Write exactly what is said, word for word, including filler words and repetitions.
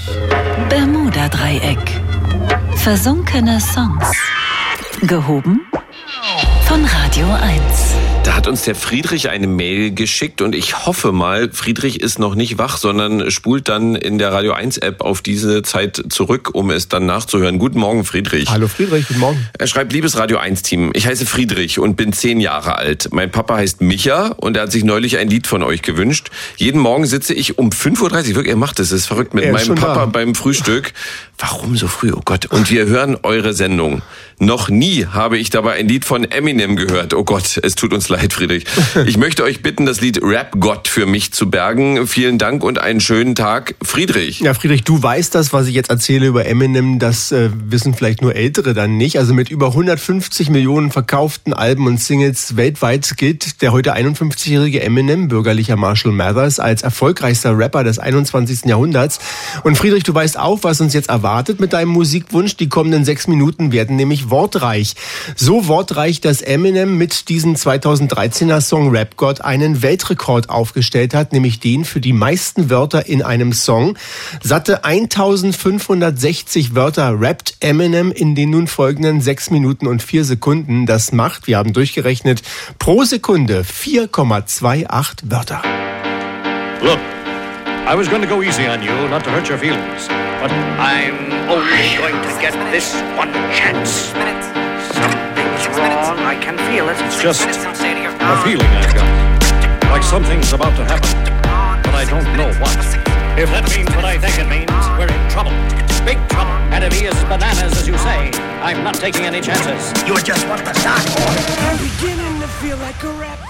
Bermuda-Dreieck. Versunkene Songs. Gehoben von Radio eins. Da hat uns der Friedrich eine Mail geschickt und ich hoffe mal, Friedrich ist noch nicht wach, sondern spult dann in der Radio eins App auf diese Zeit zurück, um es dann nachzuhören. Guten Morgen, Friedrich. Hallo Friedrich, guten Morgen. Er schreibt, liebes Radio eins Team, ich heiße Friedrich und bin zehn Jahre alt. Mein Papa heißt Micha und er hat sich neulich ein Lied von euch gewünscht. Jeden Morgen sitze ich um fünf Uhr dreißig, wirklich, er macht das, das ist verrückt, mit meinem Papa da. beim Frühstück. Warum so früh? Oh Gott. Und wir hören eure Sendung. Noch nie habe ich dabei ein Lied von Eminem gehört. Oh Gott, es tut uns leid, Friedrich. Ich möchte euch bitten, das Lied Rap Gott für mich zu bergen. Vielen Dank und einen schönen Tag, Friedrich. Ja, Friedrich, du weißt das, was ich jetzt erzähle über Eminem, das äh, wissen vielleicht nur Ältere dann nicht. Also mit über hundertfünfzig Millionen verkauften Alben und Singles weltweit gilt der heute einundfünfzigjährige Eminem, bürgerlicher Marshall Mathers, als erfolgreichster Rapper des einundzwanzigsten Jahrhunderts. Und Friedrich, du weißt auch, was uns jetzt erwartet mit deinem Musikwunsch. Die kommenden sechs Minuten werden nämlich wortreich. So wortreich, dass Eminem mit diesem zweitausenddreizehner Song Rap God einen Weltrekord aufgestellt hat, nämlich den für die meisten Wörter in einem Song. Satte eintausendfünfhundertsechzig Wörter rappt Eminem in den nun folgenden sechs Minuten und vier Sekunden. Das macht, wir haben durchgerechnet, pro Sekunde vier Komma achtundzwanzig Wörter. Look, I was going to go easy on you, not to hurt your feelings. But I'm only going to get this one chance. Something's wrong, I can feel it. It's just a feeling I've got. Like something's about to happen, but I don't know what. If that means what I think it means, we're in trouble. Big trouble. And if he is bananas, as you say, I'm not taking any chances. You're just what the stock for. I'm beginning to feel like a rap